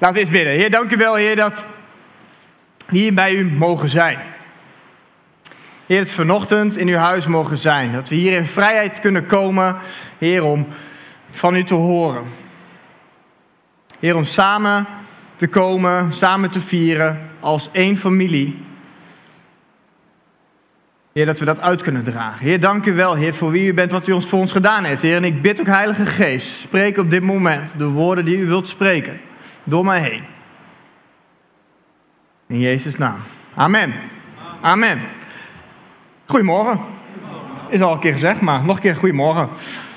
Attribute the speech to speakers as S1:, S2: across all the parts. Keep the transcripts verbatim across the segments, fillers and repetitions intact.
S1: Laten we eens bidden. Heer, dank u wel, Heer, dat we hier bij u mogen zijn. Heer, dat we vanochtend in uw huis mogen zijn. Dat we hier in vrijheid kunnen komen, Heer, om van u te horen. Heer, om samen te komen, samen te vieren als één familie. Heer, dat we dat uit kunnen dragen. Heer, dank u wel, Heer, voor wie u bent, wat u ons voor ons gedaan heeft. Heer, en ik bid ook, Heilige Geest, spreek op dit moment de woorden die u wilt spreken. Door mij heen. In Jezus' naam. Amen. Amen. Goedemorgen. Is al een keer gezegd, maar nog een keer goedemorgen.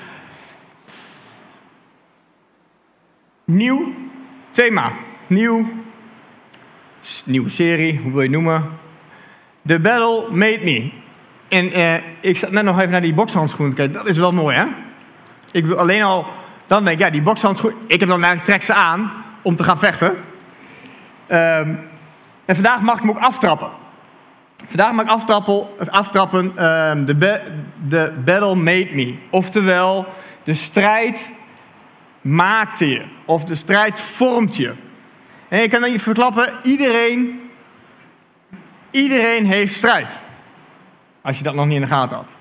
S1: Nieuw thema. Nieuw, nieuwe serie, hoe wil je het noemen? The Battle Made Me. En eh, ik zat net nog even naar die bokshandschoenen te kijken. Dat is wel mooi, hè? Ik wil alleen al... Dan denk ik, ja, die bokshandschoenen... Ik heb dan eigenlijk trek ze aan om te gaan vechten. Um, en vandaag mag ik hem ook aftrappen. Vandaag mag ik aftrappen, aftrappen um, the, be, the Battle Made Me. Oftewel, de strijd maakte je. Of de strijd vormt je. En ik kan dan je verklappen, iedereen... Iedereen heeft strijd. Als je dat nog niet in de gaten had.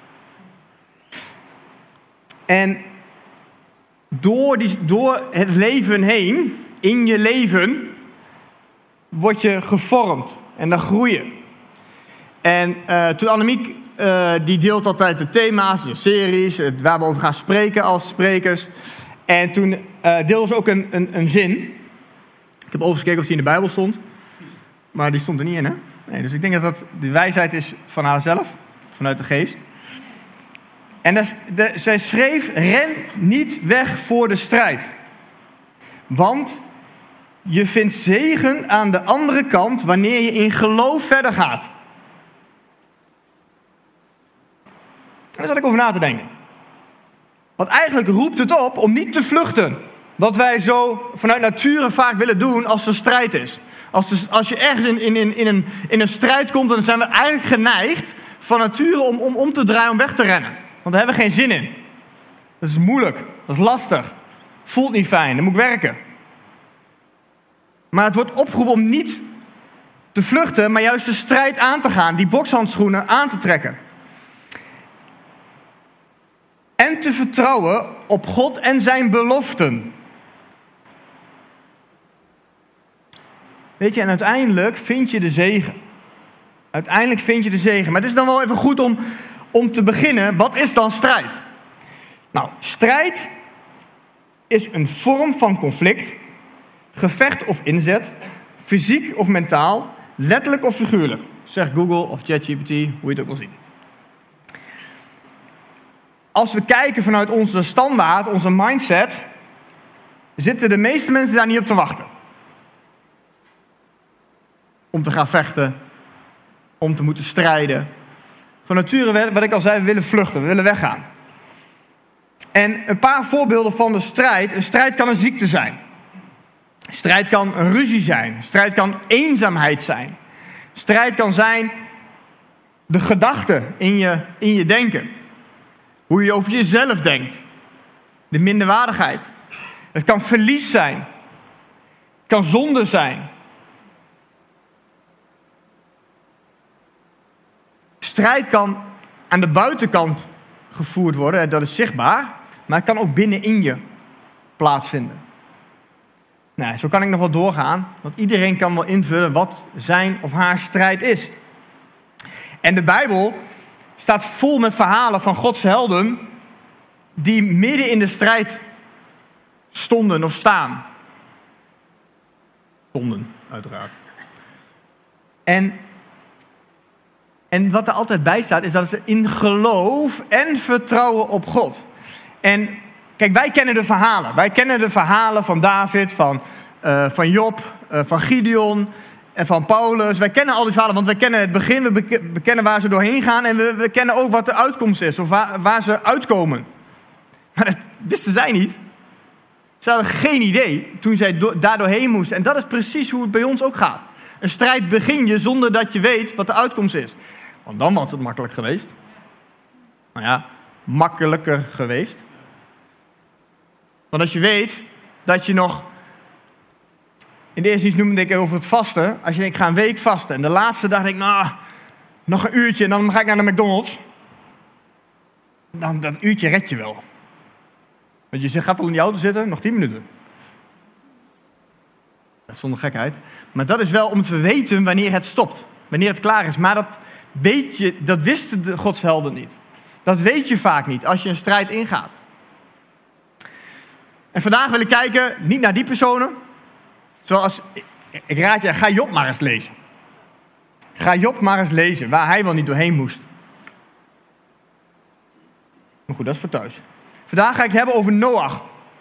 S1: En door, die, door het leven heen, in je leven, word je gevormd. En dan groei je. En uh, toen Annemiek, uh, die deelt altijd de thema's, de series, het, waar we over gaan spreken als sprekers. En toen uh, deelde ze ook een, een, een zin. Ik heb overigens gekeken of die in de Bijbel stond. Maar die stond er niet in, hè? Nee, dus ik denk dat dat de wijsheid is van haarzelf, vanuit de geest. En dat, de, zij schreef, ren niet weg voor de strijd. Want je vindt zegen aan de andere kant wanneer je in geloof verder gaat. En daar zat ik over na te denken. Want eigenlijk roept het op om niet te vluchten. Wat wij zo vanuit nature vaak willen doen als er strijd is. Als, de, als je ergens in, in, in, in, een, in een strijd komt, dan zijn we eigenlijk geneigd van nature om, om om te draaien, om weg te rennen. Want daar hebben we geen zin in. Dat is moeilijk, dat is lastig. Voelt niet fijn, dan moet ik werken. Maar het wordt opgeroepen om niet te vluchten, maar juist de strijd aan te gaan. Die bokshandschoenen aan te trekken. En te vertrouwen op God en zijn beloften. Weet je, en uiteindelijk vind je de zegen. Uiteindelijk vind je de zegen. Maar het is dan wel even goed om, om te beginnen. Wat is dan strijd? Nou, strijd is een vorm van conflict, gevecht of inzet, fysiek of mentaal, letterlijk of figuurlijk. Zeg Google of ChatGPT, hoe je het ook wil zien. Als we kijken vanuit onze standaard, onze mindset, zitten de meeste mensen daar niet op te wachten. Om te gaan vechten, om te moeten strijden. Van nature, wat ik al zei, we willen vluchten, we willen weggaan. En een paar voorbeelden van de strijd. Een strijd kan een ziekte zijn. Strijd kan een ruzie zijn. Strijd kan eenzaamheid zijn. Strijd kan zijn de gedachte in je, in je denken. Hoe je over jezelf denkt. De minderwaardigheid. Het kan verlies zijn. Het kan zonde zijn. Strijd kan aan de buitenkant gevoerd worden, dat is zichtbaar, maar het kan ook binnenin je plaatsvinden. Nou, zo kan ik nog wel doorgaan, want iedereen kan wel invullen wat zijn of haar strijd is. En de Bijbel staat vol met verhalen van Gods helden die midden in de strijd stonden of staan. Stonden, uiteraard. En En wat er altijd bij staat, is dat ze in geloof en vertrouwen op God. En kijk, wij kennen de verhalen. Wij kennen de verhalen van David, van, uh, van Job, uh, van Gideon en van Paulus. Wij kennen al die verhalen, want wij kennen het begin, we, bek- we kennen waar ze doorheen gaan en we, we kennen ook wat de uitkomst is, of waar, waar ze uitkomen. Maar dat wisten zij niet. Ze hadden geen idee toen zij do- daar doorheen moesten. En dat is precies hoe het bij ons ook gaat. Een strijd begin je zonder dat je weet wat de uitkomst is. Want dan was het makkelijk geweest. Nou ja, makkelijker geweest. Want als je weet dat je nog in de eerste iets noemde ik over het vasten. Als je denkt, ik ga een week vasten. En de laatste dag denk ik, nou, nog een uurtje en dan ga ik naar de McDonald's. Dan dat uurtje red je wel. Want je gaat al in die auto zitten, nog tien minuten. Dat is zonder gekheid. Maar dat is wel om te weten wanneer het stopt. Wanneer het klaar is. Maar dat weet je, dat wisten de godshelden niet. Dat weet je vaak niet als je een strijd ingaat. En vandaag wil ik kijken, niet naar die personen. Zoals, ik raad je, ga Job maar eens lezen. Ga Job maar eens lezen, waar hij wel niet doorheen moest. Maar goed, dat is voor thuis. Vandaag ga ik het hebben over Noach.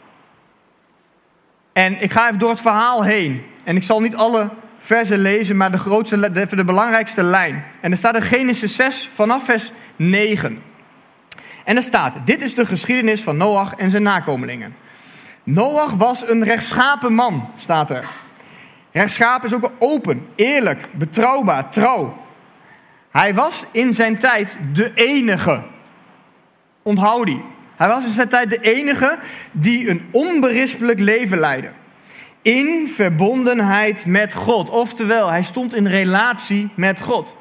S1: En ik ga even door het verhaal heen. En ik zal niet alle versen lezen, maar de grootste, de, de belangrijkste lijn. En er staat in Genesis zes vanaf vers negen. En er staat, dit is de geschiedenis van Noach en zijn nakomelingen. Noach was een rechtschapen man, staat er. Rechtschapen is ook open, eerlijk, betrouwbaar, trouw. Hij was in zijn tijd de enige. Onthoud die. Hij was in zijn tijd de enige die een onberispelijk leven leidde. In verbondenheid met God. Oftewel, hij stond in relatie met God.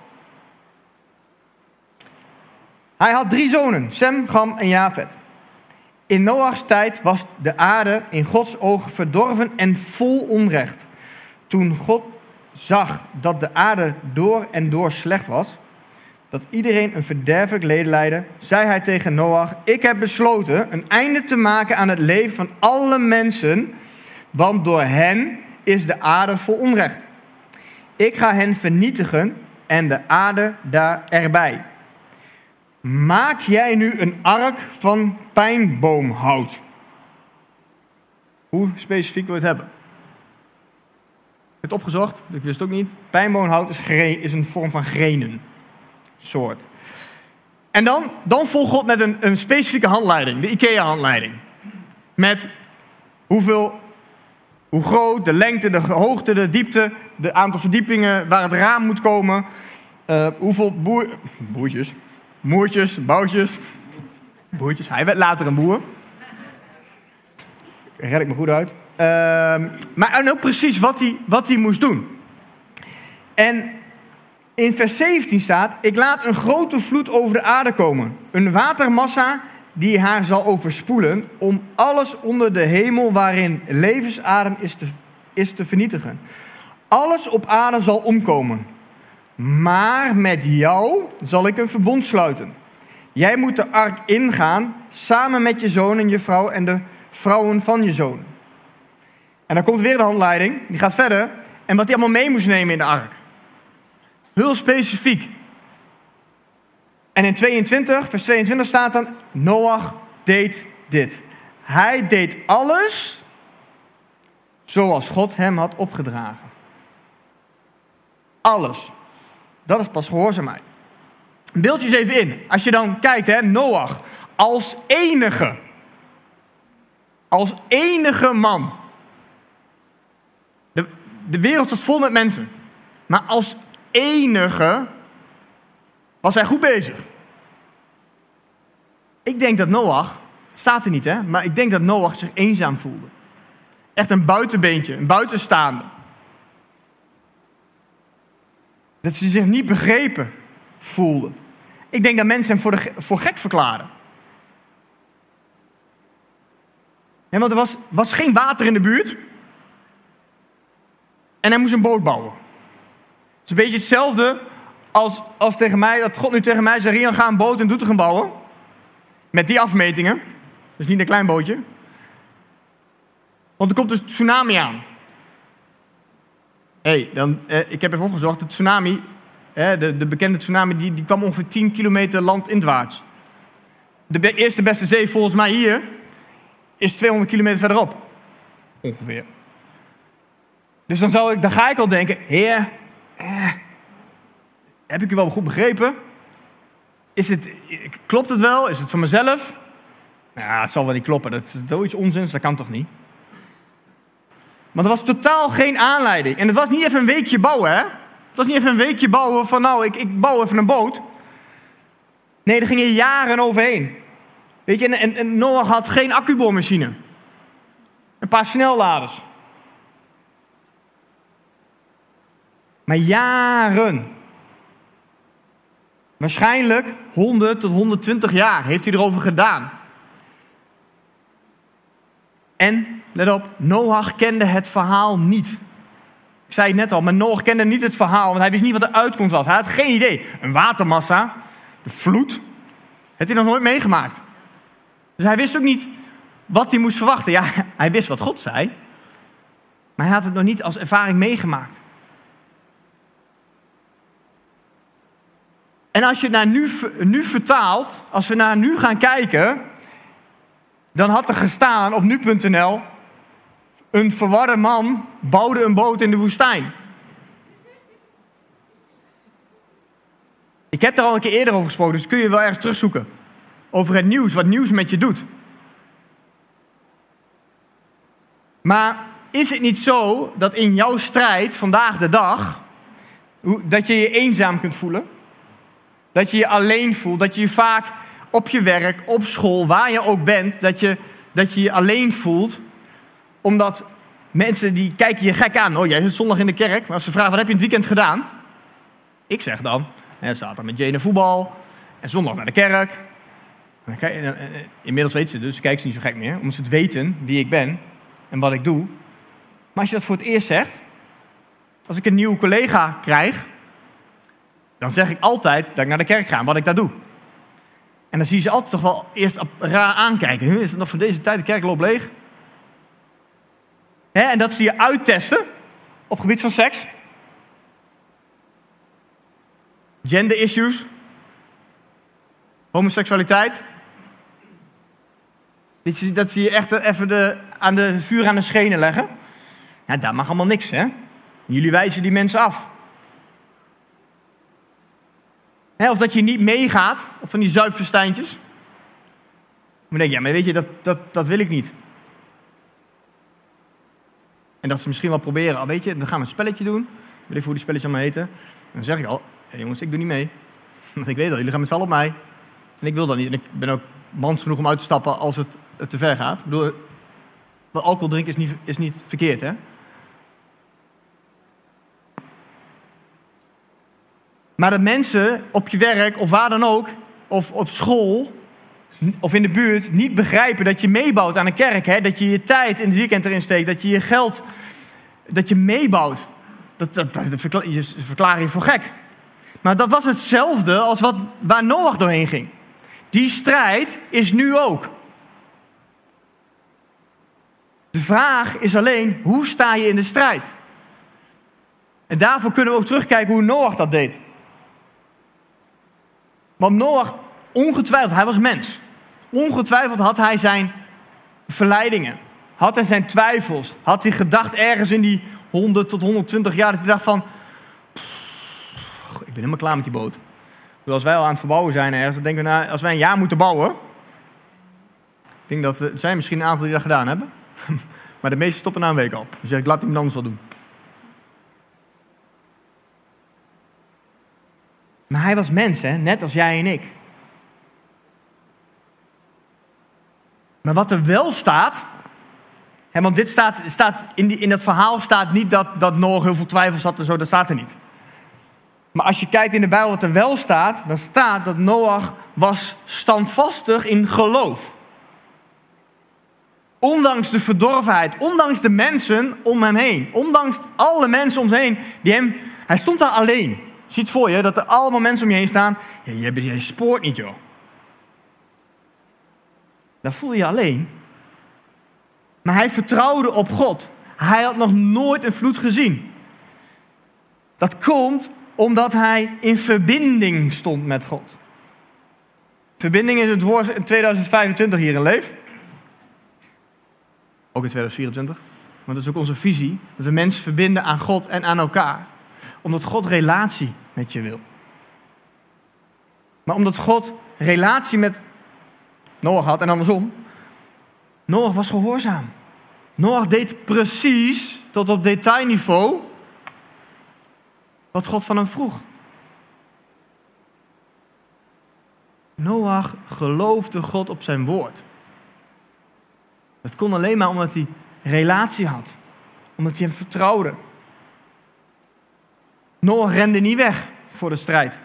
S1: Hij had drie zonen, Sem, Cham en Jafet. In Noachs tijd was de aarde in Gods ogen verdorven en vol onrecht. Toen God zag dat de aarde door en door slecht was, dat iedereen een verderfelijk leven leidde, zei hij tegen Noach, ik heb besloten een einde te maken aan het leven van alle mensen, want door hen is de aarde vol onrecht. Ik ga hen vernietigen en de aarde daar erbij. Maak jij nu een ark van pijnboomhout? Hoe specifiek wil je het hebben? Ik heb het opgezocht, ik wist het ook niet. Pijnboomhout is, gre- is een vorm van grenen. Soort. En dan, dan volgt God met een, een specifieke handleiding, de IKEA-handleiding. Met hoeveel, hoe groot, de lengte, de hoogte, de diepte, de aantal verdiepingen, waar het raam moet komen. Uh, hoeveel boer, boertjes, moertjes, boutjes, boertjes. Hij werd later een boer. Daar red ik me goed uit. Uh, maar en ook precies wat hij, wat hij moest doen. En in vers zeventien staat, ik laat een grote vloed over de aarde komen. Een watermassa die haar zal overspoelen om alles onder de hemel waarin levensadem is te, is te vernietigen. Alles op aarde zal omkomen. Maar met jou zal ik een verbond sluiten. Jij moet de ark ingaan samen met je zoon en je vrouw en de vrouwen van je zoon. En dan komt weer de handleiding, die gaat verder. En wat hij allemaal mee moest nemen in de ark. Heel specifiek. En in tweeëntwintig, vers tweeëntwintig staat dan, Noach deed dit. Hij deed alles zoals God hem had opgedragen. Alles. Dat is pas gehoorzaamheid. Beeld je eens even in. Als je dan kijkt, hè, Noach als enige. Als enige man. De, de wereld was vol met mensen. Maar als enige was hij goed bezig. Ik denk dat Noach, het staat er niet hè, maar ik denk dat Noach zich eenzaam voelde. Echt een buitenbeentje, een buitenstaande. Dat ze zich niet begrepen voelden. Ik denk dat mensen hem voor, de, voor gek verklaren. Ja, want er was, was geen water in de buurt. En hij moest een boot bouwen. Het is een beetje hetzelfde als, als tegen mij, dat God nu tegen mij zei, Rian, ga een boot in Doetinchem bouwen. Met die afmetingen. Dus niet een klein bootje. Want er komt dus een tsunami aan. Hé, hey, dan, eh, ik heb even opgezocht. De tsunami, eh, de, de bekende tsunami, die, die kwam ongeveer tien kilometer landinwaarts. De be- eerste beste zee volgens mij hier is tweehonderd kilometer verderop. Ongeveer. Dus dan, zou ik, dan ga ik al denken, heer, eh, heb ik u wel goed begrepen? Is het, klopt het wel? Is het van mezelf? Nou, het zal wel niet kloppen. Dat is zoiets onzins, dat kan toch niet? Maar er was totaal geen aanleiding. En het was niet even een weekje bouwen, hè? Het was niet even een weekje bouwen van, nou, ik, ik bouw even een boot. Nee, er gingen jaren overheen. Weet je, en, en, en Noach had geen accuboormachine. Een paar snelladers. Maar jaren. Waarschijnlijk honderd tot honderdtwintig jaar heeft hij erover gedaan. En, let op, Noach kende het verhaal niet. Ik zei het net al, maar Noach kende niet het verhaal, want hij wist niet wat de uitkomst was. Hij had geen idee. Een watermassa, de vloed, had hij nog nooit meegemaakt. Dus hij wist ook niet wat hij moest verwachten. Ja, hij wist wat God zei, maar hij had het nog niet als ervaring meegemaakt. En als je het naar nu, nu vertaalt, als we naar nu gaan kijken, dan had er gestaan op nu punt n l, een verwarde man bouwde een boot in de woestijn. Ik heb daar al een keer eerder over gesproken, dus kun je wel ergens terugzoeken. Over het nieuws, wat nieuws met je doet. Maar is het niet zo dat in jouw strijd vandaag de dag, dat je je eenzaam kunt voelen? Dat je je alleen voelt, dat je je vaak op je werk, op school, waar je ook bent, dat je dat je, je alleen voelt. Omdat mensen die kijken je gek aan. Oh, jij zit zondag in de kerk. Maar als ze vragen, wat heb je in het weekend gedaan? Ik zeg dan, zaterdag met Jane naar voetbal. En zondag naar de kerk. Inmiddels weet ze dus, kijkt ze niet zo gek meer. Omdat ze het weten wie ik ben en wat ik doe. Maar als je dat voor het eerst zegt, als ik een nieuwe collega krijg, dan zeg ik altijd dat ik naar de kerk ga en wat ik daar doe. En dan zie je ze altijd toch wel eerst raar aankijken. Huh, is het nog voor deze tijd, de kerk loopt leeg? Hè, en dat ze je uittesten op het gebied van seks. Gender issues. Homoseksualiteit. Dat ze je echt even de, aan de vuur aan de schenen leggen. Ja, daar mag allemaal niks, hè? Jullie wijzen die mensen af. He, of dat je niet meegaat, of van die zuipfestijntjes. Dan denk je, ja, maar weet je, dat, dat, dat wil ik niet. En dat ze misschien wel proberen, al weet je, dan gaan we een spelletje doen. Ik weet even hoe die spelletje allemaal heten. En dan zeg ik al, hey jongens, ik doe niet mee. Want ik weet al, jullie gaan met z'n allen op mij. En ik wil dat niet. En ik ben ook mans genoeg om uit te stappen als het, het te ver gaat. Ik bedoel, alcohol drinken is niet, is niet verkeerd, hè? Maar dat mensen op je werk of waar dan ook, of op school, of in de buurt, niet begrijpen dat je meebouwt aan een kerk. Hè? Dat je je tijd in het weekend erin steekt, dat je je geld, dat je meebouwt. Dat, dat, dat, dat verkla- je verklaar je voor gek. Maar dat was hetzelfde als wat, waar Noach doorheen ging. Die strijd is nu ook. De vraag is alleen, hoe sta je in de strijd? En daarvoor kunnen we ook terugkijken hoe Noach dat deed. Want Noach, ongetwijfeld, hij was mens. Ongetwijfeld had hij zijn verleidingen. Had hij zijn twijfels. Had hij gedacht ergens in die honderd tot honderdtwintig jaar. Dat hij dacht van, pff, ik ben helemaal klaar met die boot. Dus als wij al aan het verbouwen zijn ergens, dan denken we, nou, als wij een jaar moeten bouwen. Ik denk dat er zijn misschien een aantal die dat gedaan hebben. Maar de meesten stoppen na een week al. Dan zeg ik, laat iemand anders wel doen. Maar hij was mens, hè? Net als jij en ik. Maar wat er wel staat, hè, want dit staat, staat in, die, in dat verhaal staat niet dat, dat Noach heel veel twijfels had en zo, dat staat er niet. Maar als je kijkt in de Bijbel wat er wel staat, dan staat dat Noach was standvastig in geloof. Ondanks de verdorvenheid, ondanks de mensen om hem heen, ondanks alle mensen om zich heen, die hem, hij stond daar alleen. Je ziet voor je dat er allemaal mensen om je heen staan. Ja, je, je spoort niet, joh. Dan voel je je alleen. Maar hij vertrouwde op God. Hij had nog nooit een vloed gezien. Dat komt omdat hij in verbinding stond met God. Verbinding is het woord in tweeduizend vijfentwintig hier in Leef. Ook in tweeduizend vierentwintig. Want dat is ook onze visie. Dat we mensen verbinden aan God en aan elkaar. Omdat God relatie met je wil. Maar omdat God relatie met Noach had en andersom. Noach was gehoorzaam. Noach deed precies tot op detailniveau wat God van hem vroeg. Noach geloofde God op zijn woord. Dat kon alleen maar omdat hij relatie had. Omdat hij hem vertrouwde. Noach rende niet weg voor de strijd.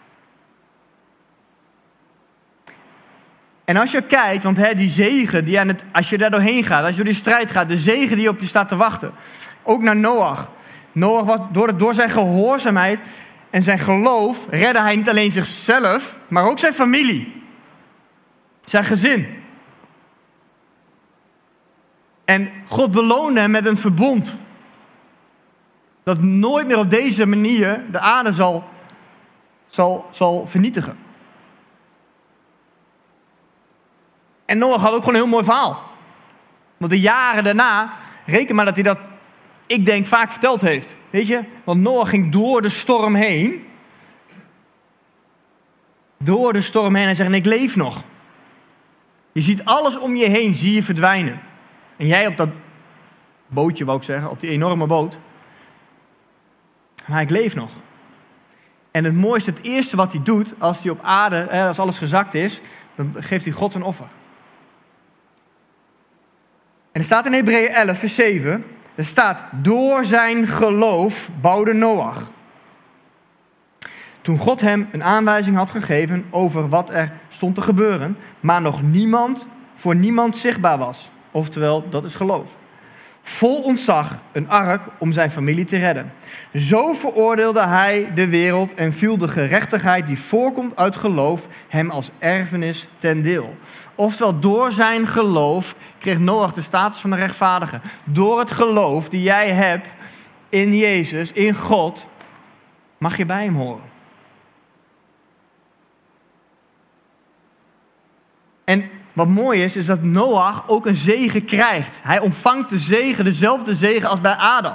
S1: En als je kijkt, want hè, die zegen, die aan het, als je daar doorheen gaat, als je door die strijd gaat, de zegen die op je staat te wachten. Ook naar Noach. Noach was door, door zijn gehoorzaamheid en zijn geloof redde hij niet alleen zichzelf, maar ook zijn familie. Zijn gezin. En God beloonde hem met een verbond. Dat nooit meer op deze manier de aarde zal, zal, zal vernietigen. En Noach had ook gewoon een heel mooi verhaal. Want de jaren daarna, reken maar dat hij dat, ik denk, vaak verteld heeft. Weet je? Want Noach ging door de storm heen. Door de storm heen en zegt, en ik leef nog. Je ziet alles om je heen, zie je verdwijnen. En jij op dat bootje, wou ik zeggen, op die enorme boot. Maar ik leef nog. En het mooiste, het eerste wat hij doet, als hij op aarde, als alles gezakt is, dan geeft hij God een offer. En er staat in Hebreeën elf, vers zeven, er staat, door zijn geloof bouwde Noach. Toen God hem een aanwijzing had gegeven over wat er stond te gebeuren, maar nog niemand, voor niemand zichtbaar was. Oftewel, dat is geloof. Vol ontzag een ark om zijn familie te redden. Zo veroordeelde hij de wereld en viel de gerechtigheid die voorkomt uit geloof hem als erfenis ten deel. Oftewel, door zijn geloof kreeg Noach de status van een rechtvaardige. Door het geloof die jij hebt in Jezus, in God, mag je bij hem horen. En wat mooi is, is dat Noach ook een zegen krijgt. Hij ontvangt de zegen, dezelfde zegen als bij Adam.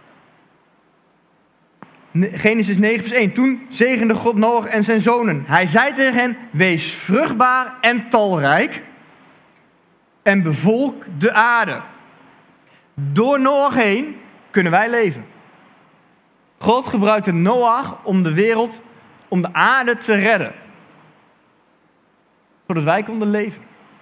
S1: Genesis negen vers één. Toen zegende God Noach en zijn zonen. Hij zei tegen hen, wees vruchtbaar en talrijk en bevolk de aarde. Door Noach heen kunnen wij leven. God gebruikte Noach om de wereld, om de aarde te redden. Zodat wij konden leven.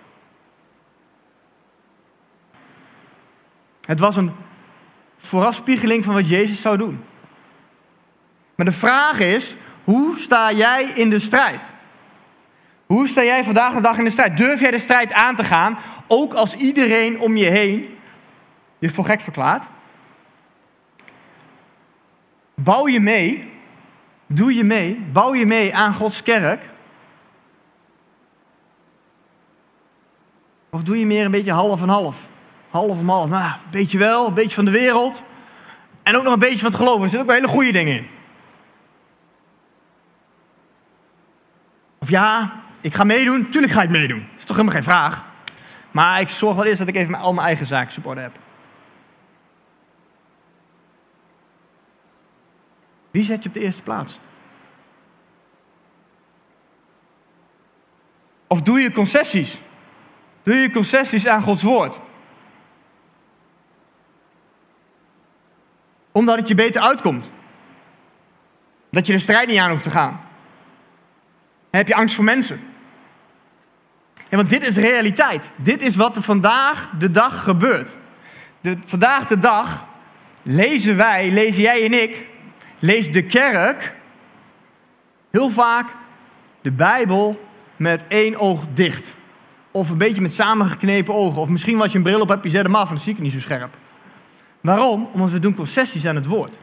S1: Het was een voorafspiegeling van wat Jezus zou doen. Maar de vraag is, hoe sta jij in de strijd? Hoe sta jij vandaag de dag in de strijd? Durf jij de strijd aan te gaan, ook als iedereen om je heen je voor gek verklaart? Bouw je mee, doe je mee, bouw je mee aan Gods kerk? Of doe je meer een beetje half en half? Half om half, nou, een beetje wel, een beetje van de wereld. En ook nog een beetje van het geloof. Er zitten ook wel hele goede dingen in. Of ja, ik ga meedoen. Tuurlijk ga ik meedoen. Dat is toch helemaal geen vraag. Maar ik zorg wel eerst dat ik even al mijn eigen zaken op orde heb. Wie zet je op de eerste plaats? Of doe je concessies? Doe je concessies aan Gods woord? Omdat het je beter uitkomt. Dat je de strijd niet aan hoeft te gaan. Heb je angst voor mensen? Ja, want dit is realiteit. Dit is wat er vandaag de dag gebeurt. De, vandaag de dag lezen wij, lezen jij en ik, leest de kerk heel vaak de Bijbel met één oog dicht. Of een beetje met samengeknepen ogen. Of misschien als je een bril op hebt, je zet hem af en dan zie ik het niet zo scherp. Waarom? Omdat we doen concessies aan het woord.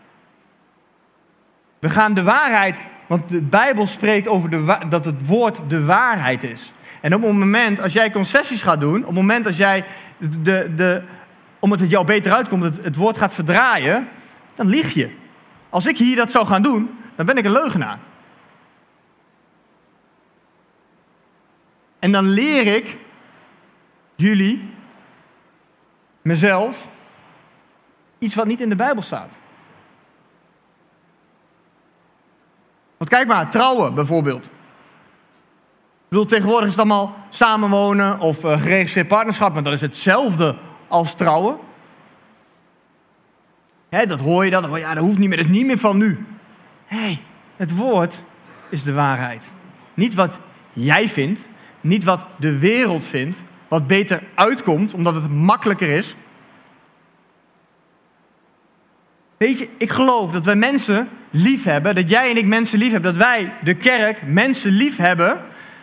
S1: We gaan de waarheid, want de Bijbel spreekt over de wa- dat het woord de waarheid is. En op het moment als jij concessies gaat doen, op het moment als jij, de, de, de, omdat het jou beter uitkomt, het, het woord gaat verdraaien, dan lieg je. Als ik hier dat zou gaan doen, dan ben ik een leugenaar. En dan leer ik jullie, mezelf, iets wat niet in de Bijbel staat. Want kijk maar, trouwen bijvoorbeeld. Ik bedoel, tegenwoordig is het allemaal samenwonen of uh, geregistreerd partnerschap, maar dat is hetzelfde als trouwen. Hè, dat hoor je dan, oh ja, dat hoeft niet meer, dat is niet meer van nu. Hé, hey, het woord is de waarheid. Niet wat jij vindt, niet wat de wereld vindt, wat beter uitkomt, omdat het makkelijker is. Weet je, ik geloof dat wij mensen lief hebben, dat jij en ik mensen lief hebben, dat wij, de kerk, mensen lief hebben,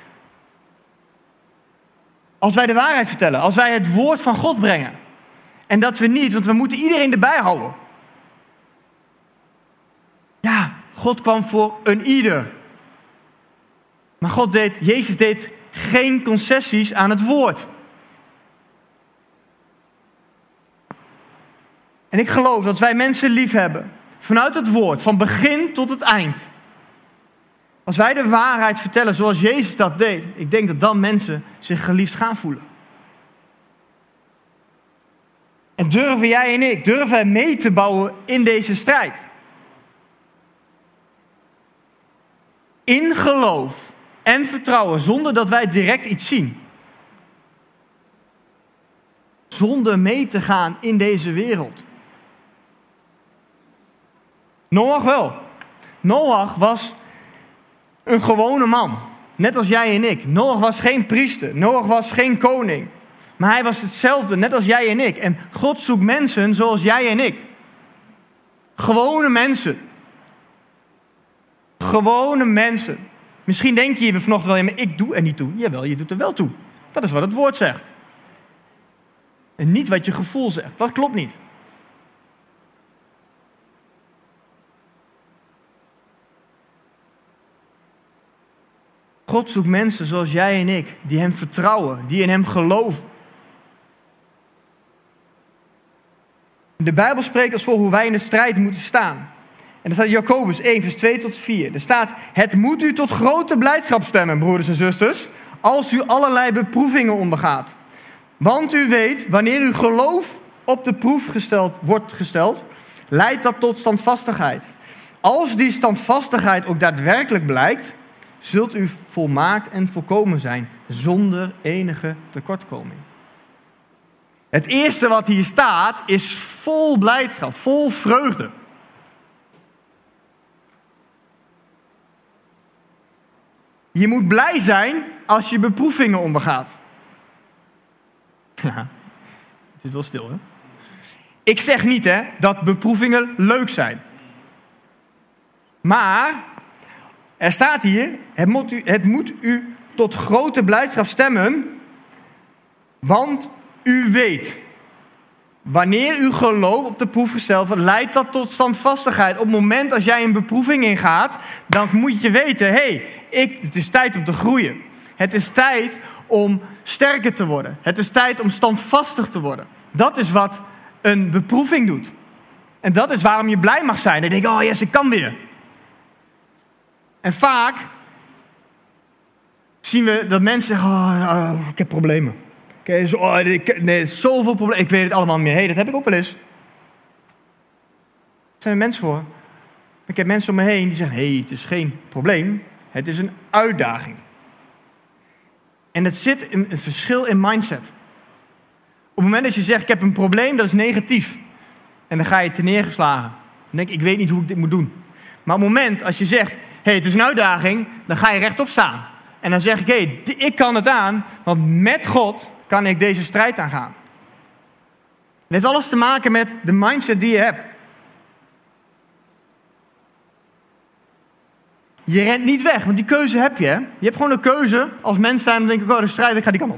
S1: als wij de waarheid vertellen, als wij het woord van God brengen. En dat we niet, want we moeten iedereen erbij houden. Ja, God kwam voor een ieder. Maar God deed, Jezus deed geen concessies aan het woord. En ik geloof dat wij mensen lief hebben, vanuit het woord, van begin tot het eind. Als wij de waarheid vertellen zoals Jezus dat deed, ik denk dat dan mensen zich geliefd gaan voelen. En durven jij en ik, durven wij mee te bouwen in deze strijd? In geloof en vertrouwen, zonder dat wij direct iets zien. Zonder mee te gaan in deze wereld. Noach wel. Noach was een gewone man. Net als jij en ik. Noach was geen priester. Noach was geen koning. Maar hij was hetzelfde, net als jij en ik. En God zoekt mensen zoals jij en ik. Gewone mensen. Gewone mensen. Misschien denk je vanochtend wel, ja, maar ik doe er niet toe. Jawel, je doet er wel toe. Dat is wat het woord zegt. En niet wat je gevoel zegt. Dat klopt niet. God zoekt mensen zoals jij en ik, die hem vertrouwen, die in hem geloven. De Bijbel spreekt als voor hoe wij in de strijd moeten staan. En er staat in Jacobus één, vers twee tot vier. Er staat, het moet u tot grote blijdschap stemmen, broeders en zusters, als u allerlei beproevingen ondergaat. Want u weet, wanneer uw geloof op de proef gesteld, wordt gesteld, leidt dat tot standvastigheid. Als die standvastigheid ook daadwerkelijk blijkt, zult u volmaakt en volkomen zijn, zonder enige tekortkoming. Het eerste wat hier staat, is vol blijdschap, vol vreugde. Je moet blij zijn als je beproevingen ondergaat. Ja, het is wel stil, hè? Ik zeg niet, hè, dat beproevingen leuk zijn. Maar er staat hier, het moet u, het moet u tot grote blijdschap stemmen, want u weet, wanneer uw geloof op de proef gesteld wordt, leidt dat tot standvastigheid. Op het moment als jij een beproeving ingaat, dan moet je weten, hé, hey, ik, het is tijd om te groeien. Het is tijd om sterker te worden. Het is tijd om standvastig te worden. Dat is wat een beproeving doet. En dat is waarom je blij mag zijn. En je denkt, oh yes, ik kan weer. En vaak zien we dat mensen zeggen, oh, oh, ik heb problemen. Okay, zo, oh, ik, nee, zoveel problemen. Ik weet het allemaal niet meer. Hé, hey, dat heb ik ook wel eens. Daar zijn er mensen voor. Ik heb mensen om me heen die zeggen, hé, hey, het is geen probleem. Het is een uitdaging. En het zit in het verschil in mindset. Op het moment dat je zegt, ik heb een probleem, dat is negatief. En dan ga je te neergeslagen. Dan denk ik, ik weet niet hoe ik dit moet doen. Maar op het moment als je zegt, hé, hey, het is een uitdaging, dan ga je rechtop staan. En dan zeg ik, hé, hey, ik kan het aan, want met God kan ik deze strijd aangaan. Het heeft alles te maken met de mindset die je hebt. Je rent niet weg, want die keuze heb je. Hè? Je hebt gewoon een keuze als mens zijn, dan denk ik, oh, de strijd, ik ga die kant op.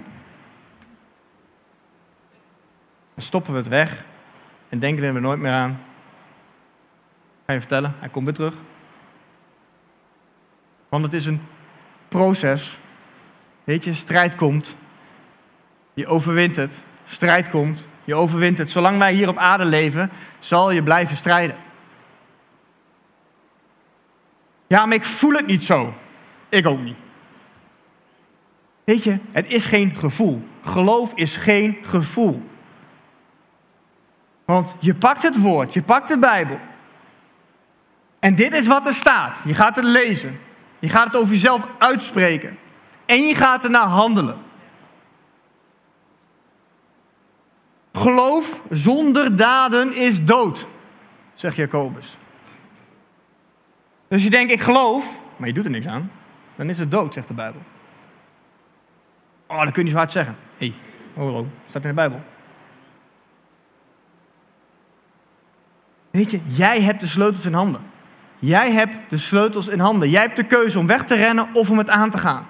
S1: Dan stoppen we het weg en denken er nooit meer aan. Ga je vertellen, hij komt weer terug. Want het is een proces. Weet je, strijd komt. Je overwint het. Strijd komt. Je overwint het. Zolang wij hier op aarde leven, zal je blijven strijden. Ja, maar ik voel het niet zo. Ik ook niet. Weet je, het is geen gevoel. Geloof is geen gevoel. Want je pakt het woord, je pakt de Bijbel. En dit is wat er staat. Je gaat het lezen. Je gaat het over jezelf uitspreken. En je gaat ernaar handelen. Geloof zonder daden is dood, zegt Jacobus. Dus je denkt, ik geloof, maar je doet er niks aan. Dan is het dood, zegt de Bijbel. Oh, dat kun je niet zo hard zeggen. Hé, hey, hallo, staat in de Bijbel. Weet je, jij hebt de sleutels in handen. Jij hebt de sleutels in handen. Jij hebt de keuze om weg te rennen of om het aan te gaan.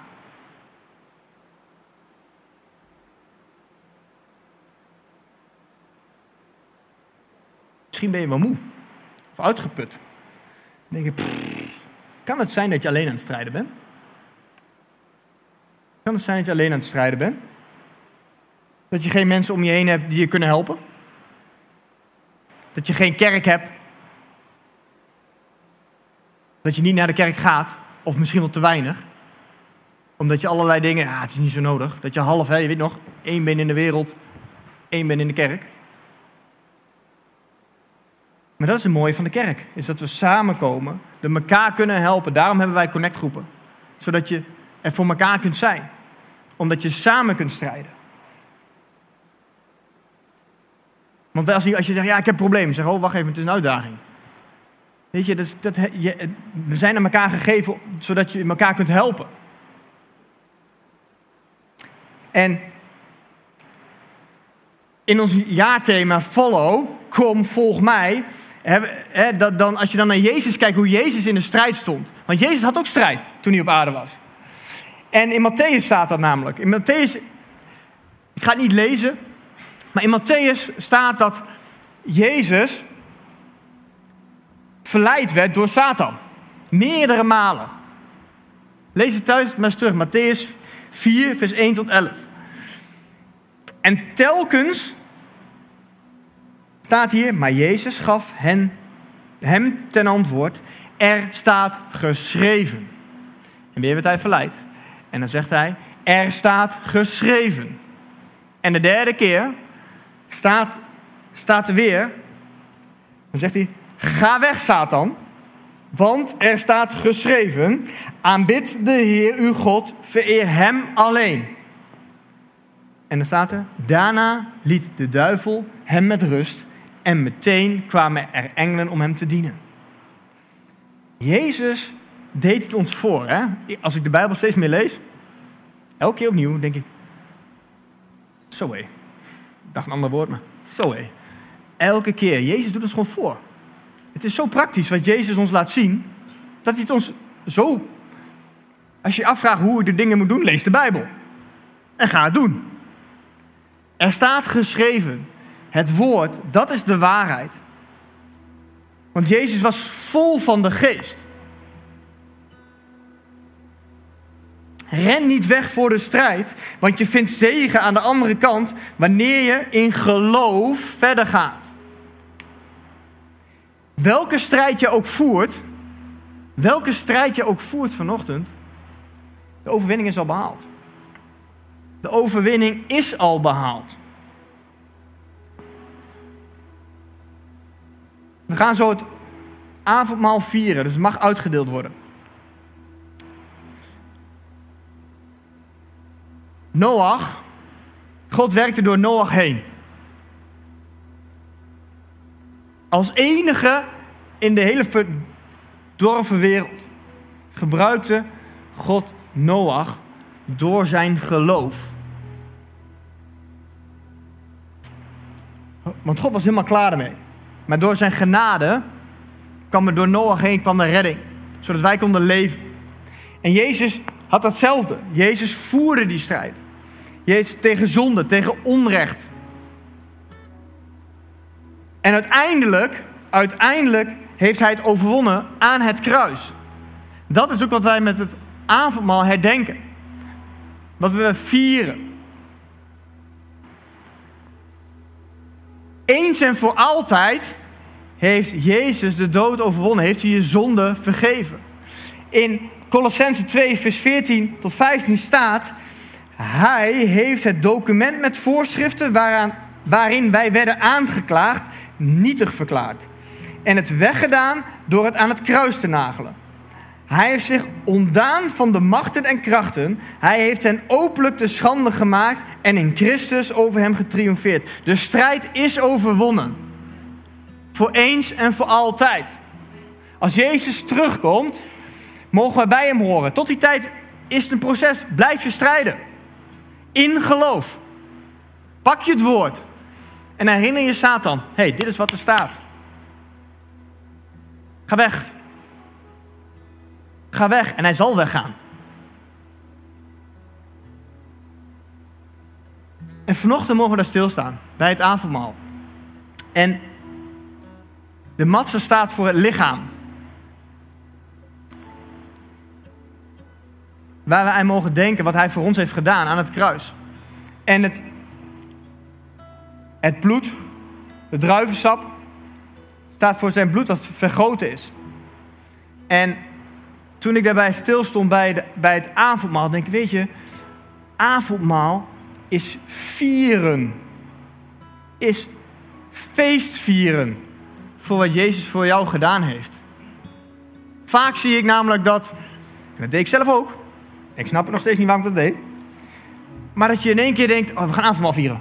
S1: Misschien ben je wel moe of uitgeput. Dan denk je, pff, kan het zijn dat je alleen aan het strijden bent? Kan het zijn dat je alleen aan het strijden bent? Dat je geen mensen om je heen hebt die je kunnen helpen? Dat je geen kerk hebt? Dat je niet naar de kerk gaat? Of misschien wel te weinig? Omdat je allerlei dingen, ja, het is niet zo nodig. Dat je half, hè, je weet nog, één been in de wereld, één been in de kerk. Maar dat is het mooie van de kerk. Is dat we samenkomen, dat we elkaar kunnen helpen. Daarom hebben wij connectgroepen. Zodat je er voor elkaar kunt zijn. Omdat je samen kunt strijden. Want als je, als je zegt, ja, ik heb problemen. Zeg, oh, wacht even, het is een uitdaging. Weet je, dat, dat, je, we zijn aan elkaar gegeven zodat je elkaar kunt helpen. En in ons jaarthema Follow, kom, volg mij. He, he, dat, dan, als je dan naar Jezus kijkt, hoe Jezus in de strijd stond. Want Jezus had ook strijd toen hij op aarde was. En in Matthäus staat dat namelijk. In Matthäus, ik ga het niet lezen, maar in Matthäus staat dat Jezus verleid werd door Satan. Meerdere malen. Lees het thuis maar eens terug. Matthäus vier, vers één tot elf. En telkens staat hier, maar Jezus gaf hen, hem ten antwoord, er staat geschreven. En weer werd hij verleid. En dan zegt hij, er staat geschreven. En de derde keer staat, staat er weer, dan zegt hij, ga weg, Satan, want er staat geschreven, aanbid de Heer uw God, vereer hem alleen. En dan staat er, daarna liet de duivel hem met rust en meteen kwamen er engelen om hem te dienen. Jezus deed het ons voor. Hè? Als ik de Bijbel steeds meer lees, elke keer opnieuw denk ik, zo hé. Ik dacht een ander woord, maar zo hé. Elke keer, Jezus doet ons gewoon voor. Het is zo praktisch wat Jezus ons laat zien, dat hij het ons zo... Als je je afvraagt hoe je de dingen moet doen, lees de Bijbel. En ga het doen. Er staat geschreven, het woord, dat is de waarheid. Want Jezus was vol van de geest. Ren niet weg voor de strijd, want je vindt zegen aan de andere kant wanneer je in geloof verder gaat. Welke strijd je ook voert, welke strijd je ook voert vanochtend, de overwinning is al behaald. De overwinning is al behaald. We gaan zo het avondmaal vieren, dus het mag uitgedeeld worden. Noach, God werkte door Noach heen. Als enige in de hele verdorven wereld gebruikte God Noach door zijn geloof. Want God was helemaal klaar ermee. Maar door zijn genade kwam er door Noach heen kwam de redding. Zodat wij konden leven. En Jezus had datzelfde. Jezus voerde die strijd. Jezus tegen zonde, tegen onrecht. En uiteindelijk, uiteindelijk heeft hij het overwonnen aan het kruis. Dat is ook wat wij met het avondmaal herdenken. Wat we vieren. Eens en voor altijd heeft Jezus de dood overwonnen. Heeft hij je zonde vergeven. In Kolossenzen twee vers veertien tot vijftien staat... Hij heeft het document met voorschriften waaraan, waarin wij werden aangeklaagd nietig verklaard. En het weggedaan door het aan het kruis te nagelen. Hij heeft zich ontdaan van de machten en krachten. Hij heeft hen openlijk te schande gemaakt en in Christus over hem getriomfeerd. De strijd is overwonnen. Voor eens en voor altijd. Als Jezus terugkomt, mogen wij bij hem horen. Tot die tijd is het een proces. Blijf je strijden. In geloof. Pak je het woord. En herinner je Satan. Hé, hey, dit is wat er staat. Ga weg. ga weg. En hij zal weggaan. En vanochtend mogen we daar stilstaan, bij het avondmaal. En de matse staat voor het lichaam. Waar wij aan mogen denken wat hij voor ons heeft gedaan aan het kruis. En het, het bloed, het druivensap, staat voor zijn bloed wat vergoten is. En toen ik daarbij stilstond bij, de, bij het avondmaal, denk ik, weet je, avondmaal is vieren. Is feestvieren voor wat Jezus voor jou gedaan heeft. Vaak zie ik namelijk dat, en dat deed ik zelf ook, ik snap het nog steeds niet waarom ik dat deed, maar dat je in één keer denkt, oh, we gaan avondmaal vieren.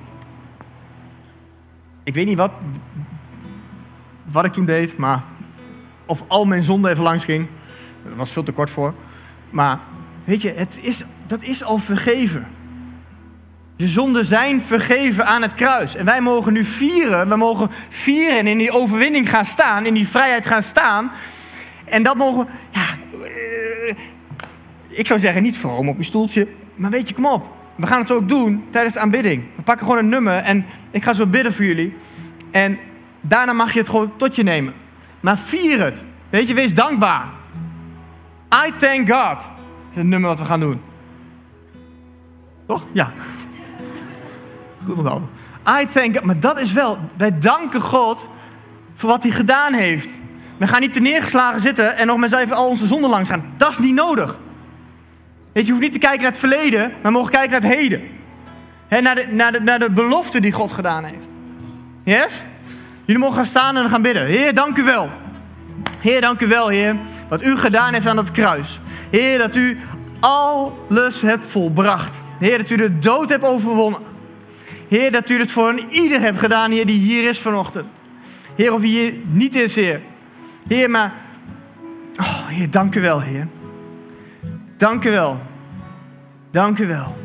S1: Ik weet niet wat, wat ik toen deed, maar of al mijn zonde even langs ging. Dat was veel te kort voor. Maar weet je, het is, dat is al vergeven. Je zonden zijn vergeven aan het kruis. En wij mogen nu vieren. We mogen vieren en in die overwinning gaan staan. In die vrijheid gaan staan. En dat mogen... Ja, uh, ik zou zeggen, niet vroom op je stoeltje. Maar weet je, kom op. We gaan het ook doen tijdens de aanbidding. We pakken gewoon een nummer. En ik ga zo bidden voor jullie. En daarna mag je het gewoon tot je nemen. Maar vier het. Weet je, wees dankbaar. I thank God. Dat is het nummer wat we gaan doen. Toch? Ja. Goed onthouden. I thank God. Maar dat is wel, wij danken God voor wat hij gedaan heeft. We gaan niet te neergeslagen zitten en nog met z'n even al onze zonden langs gaan. Dat is niet nodig. Weet je, je hoeft niet te kijken naar het verleden, maar we mogen kijken naar het heden. He, naar, de, naar, de, naar de belofte die God gedaan heeft. Yes? Jullie mogen gaan staan en gaan bidden. Heer, dank u wel. Heer, dank u wel, Heer, wat u gedaan heeft aan het kruis. Heer, dat u alles hebt volbracht. Heer, dat u de dood hebt overwonnen. Heer, dat u het voor een ieder hebt gedaan, Heer, die hier is vanochtend. Heer, of hij hier niet is, Heer. Heer, maar... Oh, Heer, dank u wel, Heer. Dank u wel. Dank u wel.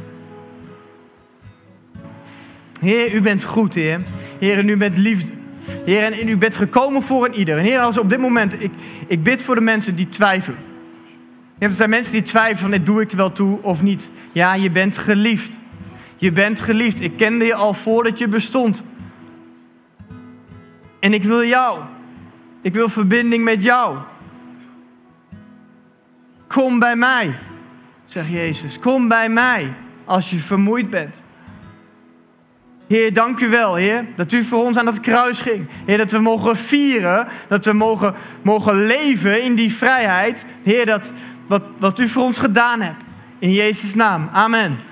S1: Heer, u bent goed, Heer. Heer, en u bent liefde. Heer, en u bent gekomen voor een ieder. En Heer, als op dit moment, ik, ik bid voor de mensen die twijfelen. Heer, er zijn mensen die twijfelen van, doe ik er wel toe of niet? Ja, je bent geliefd. Je bent geliefd. Ik kende je al voordat je bestond. En ik wil jou. Ik wil verbinding met jou. Kom bij mij, zegt Jezus. Kom bij mij als je vermoeid bent. Heer, dank u wel, Heer, dat u voor ons aan het kruis ging. Heer, dat we mogen vieren, dat we mogen, mogen leven in die vrijheid. Heer, dat wat, wat u voor ons gedaan hebt. In Jezus' naam. Amen.